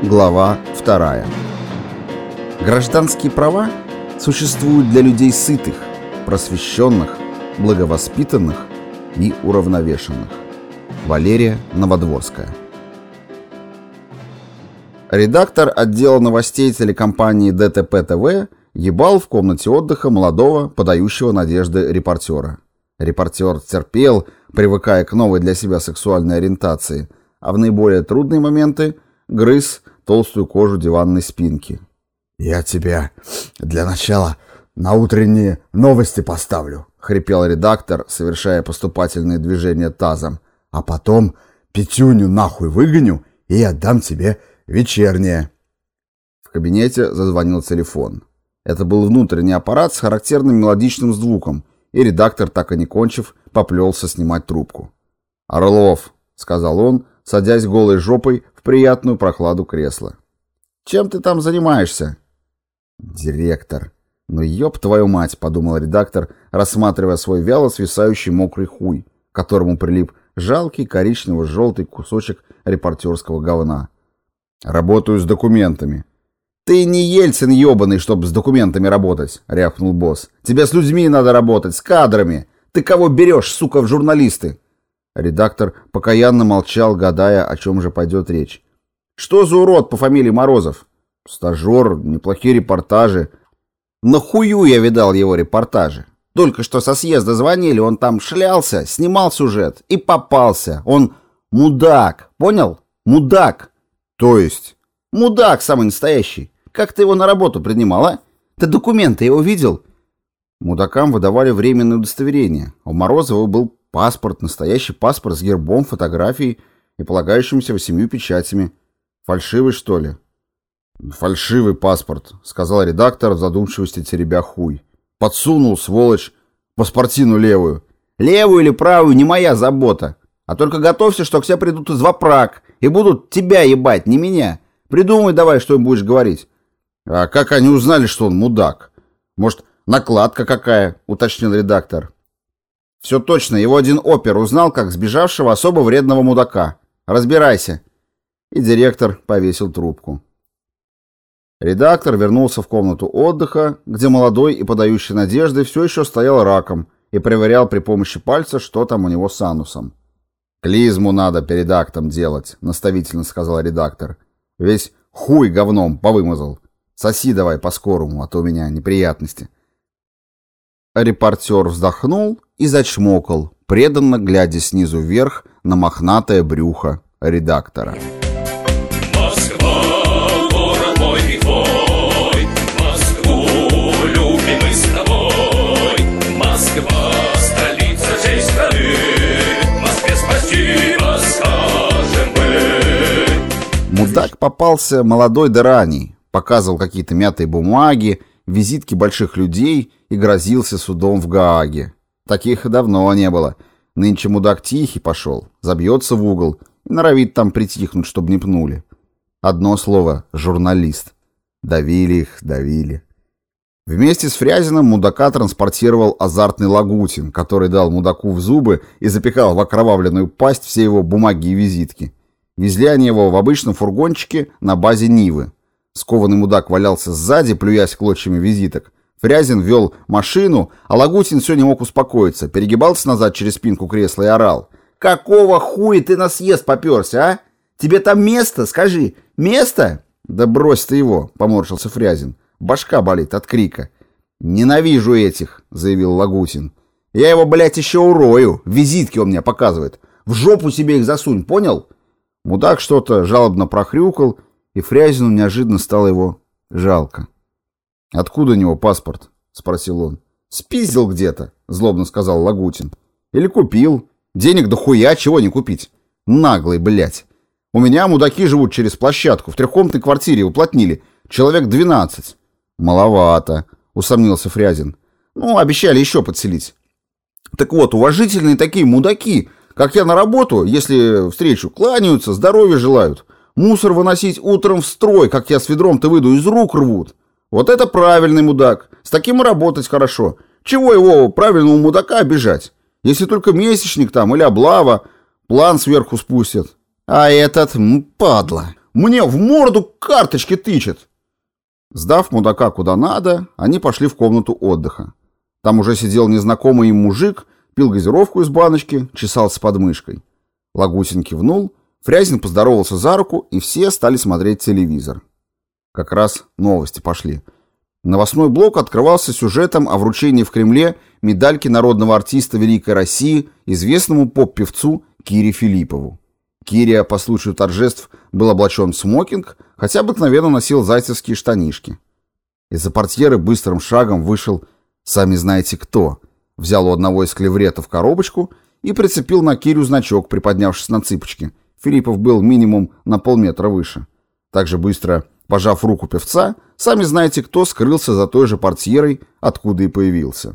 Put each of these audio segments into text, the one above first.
Глава 2. Гражданские права существуют для людей сытых, просвещенных, благовоспитанных и уравновешенных. Валерия Новодворская. Редактор отдела новостей телекомпании ДТП-ТВ ебал в комнате отдыха молодого, подающего надежды репортера. Репортер терпел, привыкая к новой для себя сексуальной ориентации, а в наиболее трудные моменты грыз толстую кожу диванной спинки. «Я тебя для начала на утренние новости поставлю», — хрипел редактор, совершая поступательные движения тазом. «А потом Петюню нахуй выгоню и отдам тебе вечернее». В кабинете зазвонил телефон. Это был внутренний аппарат с характерным мелодичным звуком, и редактор, так и не кончив, поплелся снимать трубку. «Орлов», — сказал он, садясь голой жопой в приятную прохладу кресла. «Чем ты там занимаешься?» «Директор. Ну ёб твою мать», — подумал редактор, рассматривая свой вяло свисающий мокрый хуй, к которому прилип жалкий коричнево-желтый кусочек репортерского говна. «Работаю с документами». «Ты не Ельцин ёбаный, чтобы с документами работать», — рявкнул босс. «Тебе с людьми надо работать, с кадрами. Ты кого берешь, сука, в журналисты?» Редактор покаянно молчал, гадая, о чем же пойдет речь. «Что за урод по фамилии Морозов?» «Стажер, неплохие репортажи». «Нахую я видал его репортажи. Только что со съезда звонили, он там шлялся, снимал сюжет и попался. Он мудак, понял? Мудак». «То есть?» «Мудак самый настоящий. Как ты его на работу принимал, а? Ты документы его видел?» Мудакам выдавали временное удостоверение. У Морозова был паспорт, настоящий паспорт с гербом, фотографией и полагающимися 8 печатями. Фальшивый, что ли? «Фальшивый паспорт», — сказал редактор в задумчивости, теребя хуй. «Подсунул, сволочь, паспортину левую». «Левую или правую, не моя забота. А только готовься, что к тебе придут из вапрак и будут тебя ебать, не меня. Придумай давай, что им будешь говорить». «А как они узнали, что он мудак? Может, накладка какая?» — уточнил редактор. «Все точно, его один опер узнал, как сбежавшего особо вредного мудака. Разбирайся». И директор повесил трубку. Редактор вернулся в комнату отдыха, где молодой и подающий надежды все еще стоял раком и проверял при помощи пальца, что там у него с анусом. «Клизму надо перед актом делать», — наставительно сказал редактор. «Весь хуй говном повымазал. Соси давай по-скорому, а то у меня неприятности». Репортер вздохнул и зачмокал, преданно глядя снизу вверх на мохнатое брюхо редактора. Москва, город мой и твой, Москву любим мы с тобой. Москва, столица всей страны, Москве спасибо скажем мы. Мудак попался молодой да ранний, показывал какие-то мятые бумаги, визитки больших людей и грозился судом в Гааге. Таких давно не было. Нынче мудак тихий пошел, забьется в угол и норовит там притихнуть, чтобы не пнули. Одно слово — журналист. Давили их, давили. Вместе с Фрязиным мудака транспортировал азартный Лагутин, который дал мудаку в зубы и запихал в окровавленную пасть все его бумаги и визитки. Везли они его в обычном фургончике на базе Нивы. Скованный мудак валялся сзади, плюясь клочьями визиток. Фрязин вел машину, а Лагутин все не мог успокоиться, перегибался назад через спинку кресла и орал. «Какого хуя ты на съезд попёрся, а? Тебе там место, скажи, место?» «Да брось ты его», — поморщился Фрязин. Башка болит от крика. «Ненавижу этих», — заявил Лагутин. «Я его, блядь, еще урою. Визитки он мне показывает. В жопу себе их засунь, понял?» Мудак что-то жалобно прохрюкал, и Фрязину неожиданно стало его жалко. «Откуда у него паспорт?» — спросил он. «Спиздил где-то», — злобно сказал Лагутин. «Или купил. Денег дохуя, чего не купить. Наглый, блядь. У меня мудаки живут через площадку. В трехкомнатной квартире уплотнили. Человек 12. «Маловато», — усомнился Фрязин. «Ну, обещали еще подселить». «Так вот, уважительные такие мудаки, как я на работу, если встречу, кланяются, здоровья желают. Мусор выносить утром в строй, как я с ведром-то выйду, из рук рвут. Вот это правильный мудак. С таким и работать хорошо. Чего его, правильного мудака, обижать? Если только месячник там или облава, план сверху спустят. А этот, падла, Мне в морду карточки тычет!» Сдав мудака куда надо, они пошли в комнату отдыха. Там уже сидел незнакомый им мужик, пил газировку из баночки, чесался под мышкой. Лагутин кивнул, Фрязин поздоровался за руку, и все стали смотреть телевизор. Как раз новости пошли. Новостной блок открывался сюжетом о вручении в Кремле медальки народного артиста Великой России известному поп-певцу Кире Филиппову. Киря по случаю торжеств был облачен в смокинг, хотя обыкновенно носил зайцевские штанишки. Из-за портьеры быстрым шагом вышел «Сами знаете кто», взял у одного из клевретов коробочку и прицепил на Кирю значок, приподнявшись на цыпочки. Филиппов был минимум на полметра выше. Также быстро, пожав руку певца, сами знаете кто, скрылся за той же портьерой, откуда и появился.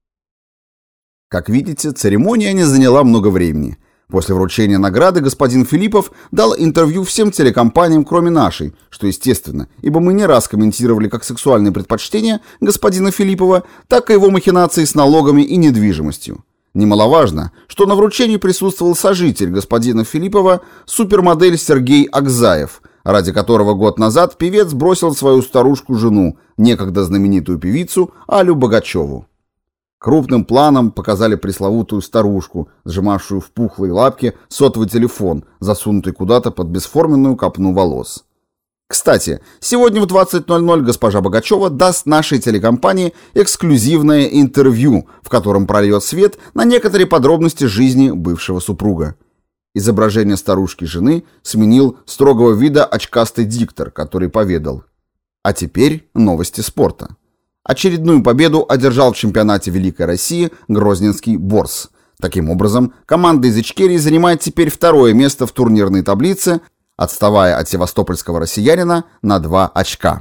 Как видите, церемония не заняла много времени. После вручения награды господин Филиппов дал интервью всем телекомпаниям, кроме нашей, что естественно, ибо мы не раз комментировали как сексуальные предпочтения господина Филиппова, так и его махинации с налогами и недвижимостью. Немаловажно, что на вручении присутствовал сожитель господина Филиппова, супермодель Сергей Акзаев, ради которого год назад певец бросил свою старушку-жену, некогда знаменитую певицу Алю Богачеву. Крупным планом показали пресловутую старушку, сжимавшую в пухлой лапке сотовый телефон, засунутый куда-то под бесформенную копну волос. Кстати, сегодня в 20:00 госпожа Богачева даст нашей телекомпании эксклюзивное интервью, в котором прольет свет на некоторые подробности жизни бывшего супруга. Изображение старушки-жены сменил строгого вида очкастый диктор, который поведал: «А теперь новости спорта». Очередную победу одержал в чемпионате Великой России Грозненский «Борс». Таким образом, команда из Ичкерии занимает теперь второе место в турнирной таблице, отставая от севастопольского россиянина на 2 очка.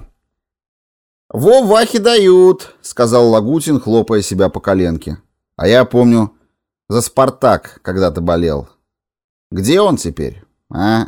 «Во вахи дают», — сказал Лагутин, хлопая себя по коленке. «А я помню, за «Спартак» когда-то болел. Где он теперь, а?»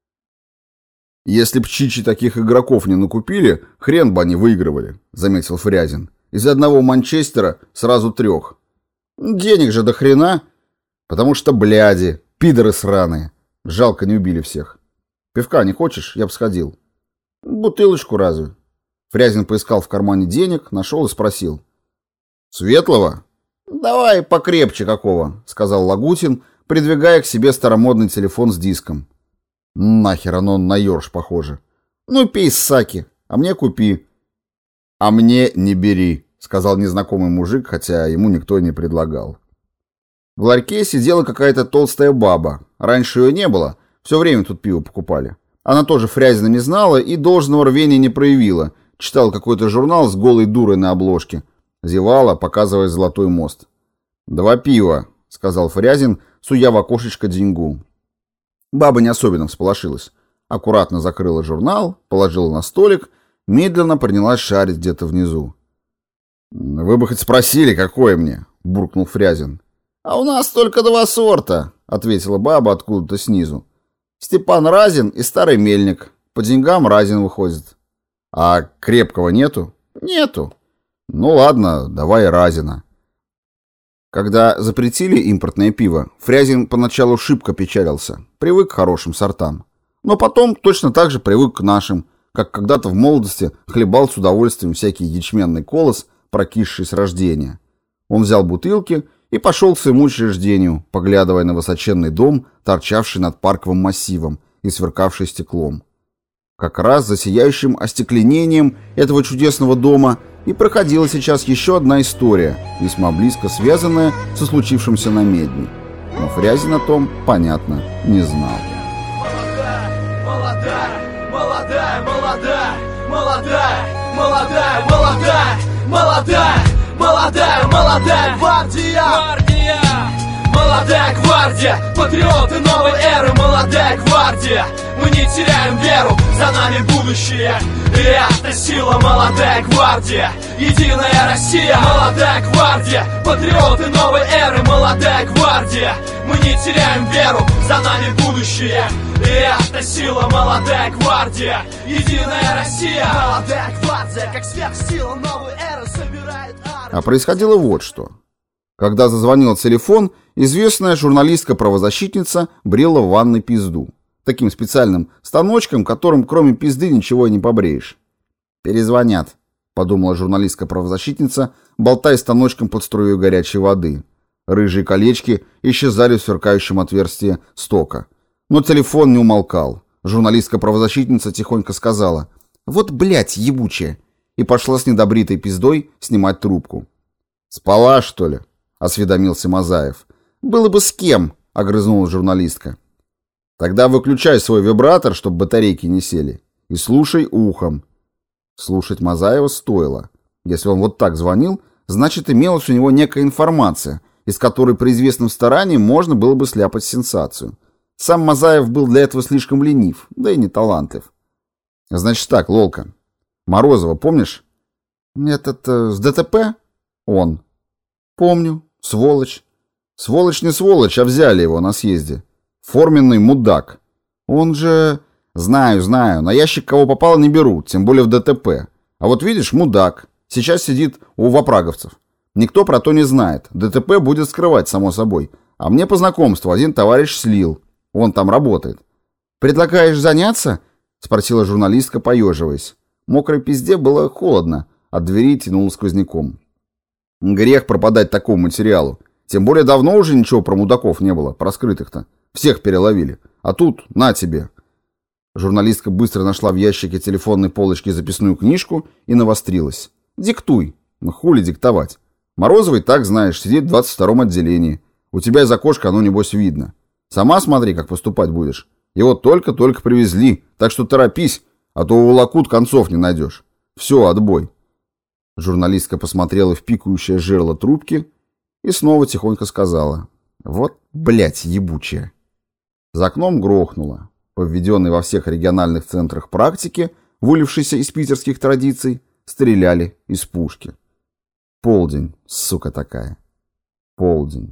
«Если б Чичи таких игроков не накупили, хрен бы они выигрывали», — заметил Фрязин. «Из одного Манчестера сразу 3. Денег же до хрена. Потому что бляди, пидоры сраные. Жалко, не убили всех. Пивка не хочешь? Я б сходил». «Бутылочку разве?» Фрязин поискал в кармане денег, нашел и спросил. «Светлого?» «Давай покрепче какого», — сказал Лагутин, придвигая к себе старомодный телефон с диском. «Нахер оно на ёрш похоже». «Ну пей саки, а мне купи». «А мне не бери», — сказал незнакомый мужик, хотя ему никто не предлагал. В ларьке сидела какая-то толстая баба. Раньше ее не было, все время тут пиво покупали. Она тоже Фрязина не знала и должного рвения не проявила. Читала какой-то журнал с голой дурой на обложке. Зевала, показывая золотой мост. «2 пива», — сказал Фрязин, суя в окошечко деньгу. Баба не особенно всполошилась. Аккуратно закрыла журнал, положила на столик, медленно принялась шарить где-то внизу. «Вы бы хоть спросили, какое мне?» — буркнул Фрязин. «А у нас только 2 сорта», — ответила баба откуда-то снизу. «Степан Разин и Старый Мельник. По деньгам Разин выходит». «А крепкого нету?» «Нету». «Ну ладно, давай Разина». Когда запретили импортное пиво, Фрязин поначалу шибко печалился, привык к хорошим сортам. Но потом точно так же привык к нашим, как когда-то в молодости хлебал с удовольствием всякий ячменный колос, прокисший с рождения. Он взял бутылки и пошел к своему учреждению, поглядывая на высоченный дом, торчавший над парковым массивом и сверкавший стеклом. Как раз за сияющим остекленением этого чудесного дома и проходила сейчас еще одна история, весьма близко связанная со случившимся на Медне. Но Фрязин о том, понятно, не знал. Молодая гвардия! Молодая гвардия, патриоты новой эры, молодая гвардия. Мы не теряем веру, за нами будущее. И это сила, молодая гвардия, единая Россия. Молодая гвардия, патриоты новой эры, молодая гвардия. Мы не теряем веру, за нами будущее. И это сила, молодая гвардия, единая Россия. Молодая гвардия, как сверхсила новой эры, собирает армию. А происходило вот что. Когда зазвонил телефон, известная журналистка-правозащитница брела в ванной пизду. Таким специальным станочком, которым кроме пизды ничего и не побреешь. «Перезвонят», — подумала журналистка-правозащитница, болтая станочком под струей горячей воды. Рыжие колечки исчезали в сверкающем отверстии стока. Но телефон не умолкал. Журналистка-правозащитница тихонько сказала: «Вот, блядь, ебучая!» и пошла с недобритой пиздой снимать трубку. «Спала, что ли?» — осведомился Мазаев. «Было бы с кем», — огрызнулась журналистка. «Тогда выключай свой вибратор, чтобы батарейки не сели, и слушай ухом». Слушать Мазаева стоило. Если он вот так звонил, значит, имелась у него некая информация, из которой при известном старании можно было бы сляпать сенсацию. Сам Мазаев был для этого слишком ленив, да и не талантлив. «Значит так, Лолка. Морозова помнишь?» «Этот с ДТП?» «Он». «Помню. Сволочь». «Сволочь не сволочь, а взяли его на съезде. Форменный мудак. Он же...» «Знаю, на ящик кого попало не берут, тем более в ДТП. А вот видишь, мудак. Сейчас сидит у вапраговцев. Никто про то не знает. ДТП будет скрывать, само собой. А мне по знакомству один товарищ слил. Он там работает». «Предлагаешь заняться?» — спросила журналистка, поеживаясь. Мокрой пизде было холодно, от двери тянуло сквозняком. «Грех пропадать такому материалу. Тем более давно уже ничего про мудаков не было, про скрытых-то. Всех переловили. А тут на тебе». Журналистка быстро нашла в ящике телефонной полочки записную книжку и навострилась. «Диктуй». Ну, хули диктовать. Морозовый, так знаешь, сидит в 22-м отделении. У тебя из окошка оно, небось, видно. Сама смотри, как поступать будешь. Его только-только привезли, так что торопись, а то уволокут, концов не найдешь. Все, отбой». Журналистка посмотрела в пикающее жерло трубки и снова тихонько сказала: «Вот, блядь, ебучая». За окном грохнуло. По введенной во всех региональных центрах практике, вылившейся из питерских традиций, стреляли из пушки. Полдень, сука такая. Полдень.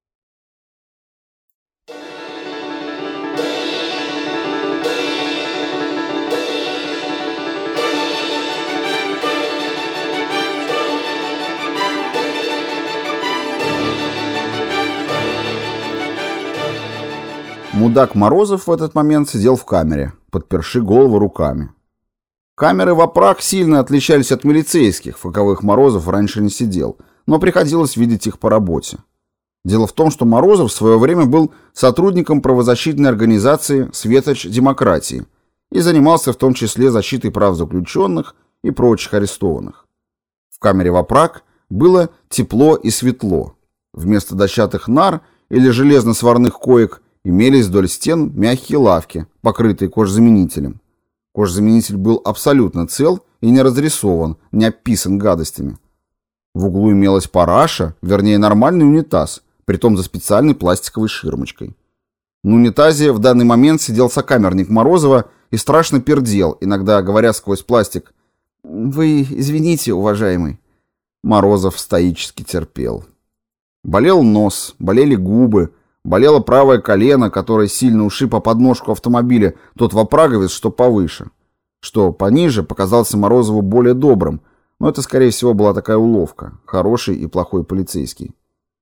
Мудак Морозов в этот момент сидел в камере, подперши голову руками. Камеры в ОПРАК сильно отличались от милицейских, в каковых Морозов раньше не сидел, но приходилось видеть их по работе. Дело в том, что Морозов в свое время был сотрудником правозащитной организации «Светоч демократии» и занимался в том числе защитой прав заключенных и прочих арестованных. В камере в ОПРАК было тепло и светло. Вместо дощатых нар или железно-сварных коек имелись вдоль стен мягкие лавки, покрытые кожзаменителем. Кожзаменитель был абсолютно цел и не разрисован, не описан гадостями. В углу имелась параша, вернее нормальный унитаз, притом за специальной пластиковой ширмочкой. На унитазе в данный момент сидел сокамерник Морозова и страшно пердел, иногда говоря сквозь пластик: «Вы извините, уважаемый». Морозов стоически терпел. Болел нос, болели губы, болело правое колено, которое сильно ушиб о подножку автомобиля тот вапраговец, что повыше. Что пониже показался Морозову более добрым, но это, скорее всего, была такая уловка. Хороший и плохой полицейский.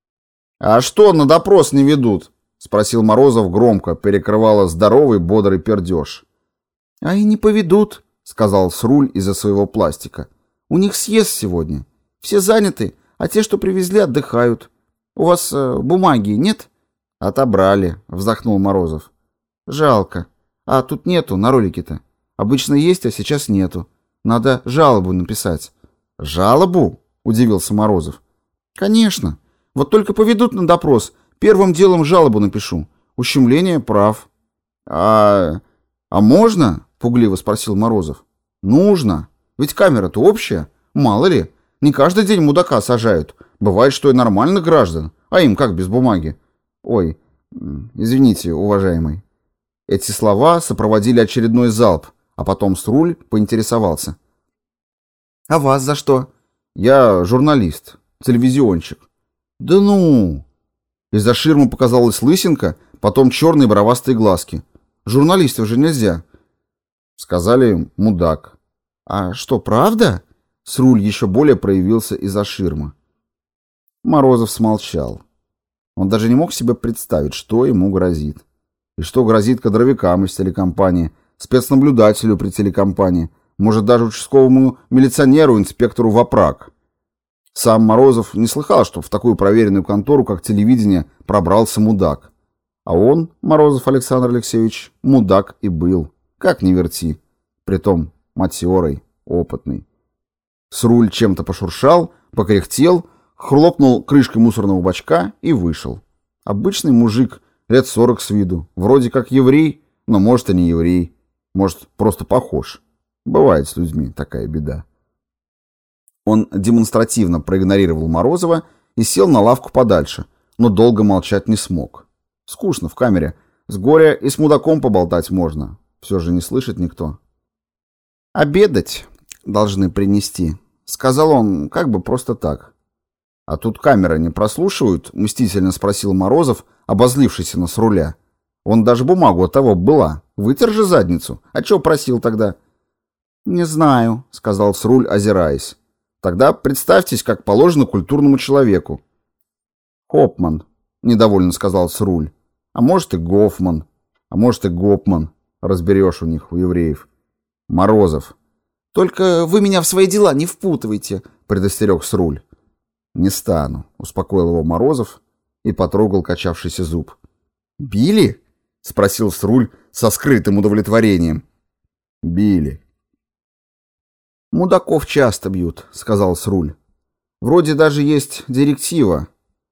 «А что, на допрос не ведут?» — спросил Морозов громко, перекрывало здоровый бодрый пердеж. «А и не поведут», — сказал Сруль из-за своего пластика. «У них съезд сегодня. Все заняты, а те, что привезли, отдыхают. У вас бумаги нет?» «Отобрали», — вздохнул Морозов. «Жалко. А тут нету на ролике-то. Обычно есть, а сейчас нету. Надо жалобу написать». «Жалобу?» — удивился Морозов. «Конечно. Вот только поведут на допрос. Первым делом жалобу напишу. Ущемление прав». «А можно?» — пугливо спросил Морозов. «Нужно. Ведь камера-то общая. Мало ли. Не каждый день мудака сажают. Бывает, что и нормальных граждан. А им как без бумаги? Ой, извините, уважаемый». Эти слова сопроводили очередной залп, а потом Сруль поинтересовался: «А вас за что?» «Я журналист, телевизионщик». «Да ну!» Из-за ширмы показалась лысинка, потом черные бровастые глазки. «Журналистов же нельзя». Сказали: «Мудак». «А что, правда?» Сруль еще более проявился из-за ширмы. Морозов смолчал. Он даже не мог себе представить, что ему грозит. И что грозит кадровикам из телекомпании, спецнаблюдателю при телекомпании, может даже участковому милиционеру, инспектору в ОПРАК. Сам Морозов не слыхал, что в такую проверенную контору, как телевидение, пробрался мудак. А он, Морозов Александр Алексеевич, мудак и был. Как ни верти. Притом матерый, опытный. Сруль чем-то пошуршал, покряхтел, хлопнул крышкой мусорного бачка и вышел. Обычный мужик, лет 40 с виду. Вроде как еврей, но может и не еврей. Может, просто похож. Бывает с людьми такая беда. Он демонстративно проигнорировал Морозова и сел на лавку подальше, но долго молчать не смог. Скучно в камере. С горя и с мудаком поболтать можно. Все же не слышит никто. «Обедать должны принести», — сказал он как бы просто так. «А тут камеры не прослушивают?» — мстительно спросил Морозов, обозлившийся на Сруля. «Он даже бумагу от того была. Вытер же задницу. А чё просил тогда?» «Не знаю», — сказал Сруль, озираясь. «Тогда представьтесь, как положено культурному человеку». «Хопман», — недовольно сказал Сруль. «А может и Гофман, а может и Гопман. Разберешь у них, у евреев». «Морозов». «Только вы меня в свои дела не впутывайте», — предостерег Сруль. «Не стану», — успокоил его Морозов и потрогал качавшийся зуб. «Били?» — спросил Сруль со скрытым удовлетворением. «Били». «Мудаков часто бьют», — сказал Сруль. «Вроде даже есть директива.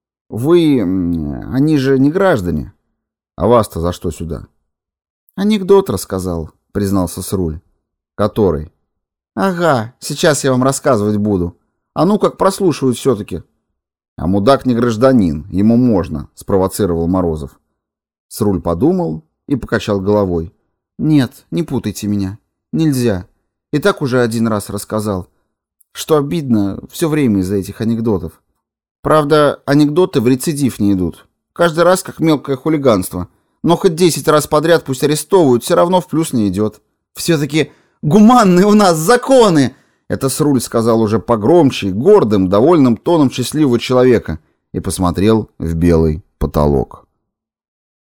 Они же не граждане. А вас-то за что сюда?» «Анекдот рассказал», — признался Сруль. «Который?» «Ага, сейчас я вам рассказывать буду. А ну как прослушивают все-таки». «А мудак не гражданин, ему можно», — спровоцировал Морозов. Сруль подумал и покачал головой. «Нет, не путайте меня. Нельзя. И так уже один раз рассказал. Что обидно, все время из-за этих анекдотов. Правда, анекдоты в рецидив не идут. Каждый раз как мелкое хулиганство. Но хоть 10 раз подряд пусть арестовывают, все равно в плюс не идет. Все-таки гуманные у нас законы!» Это Сруль сказал уже погромче, гордым, довольным тоном счастливого человека и посмотрел в белый потолок.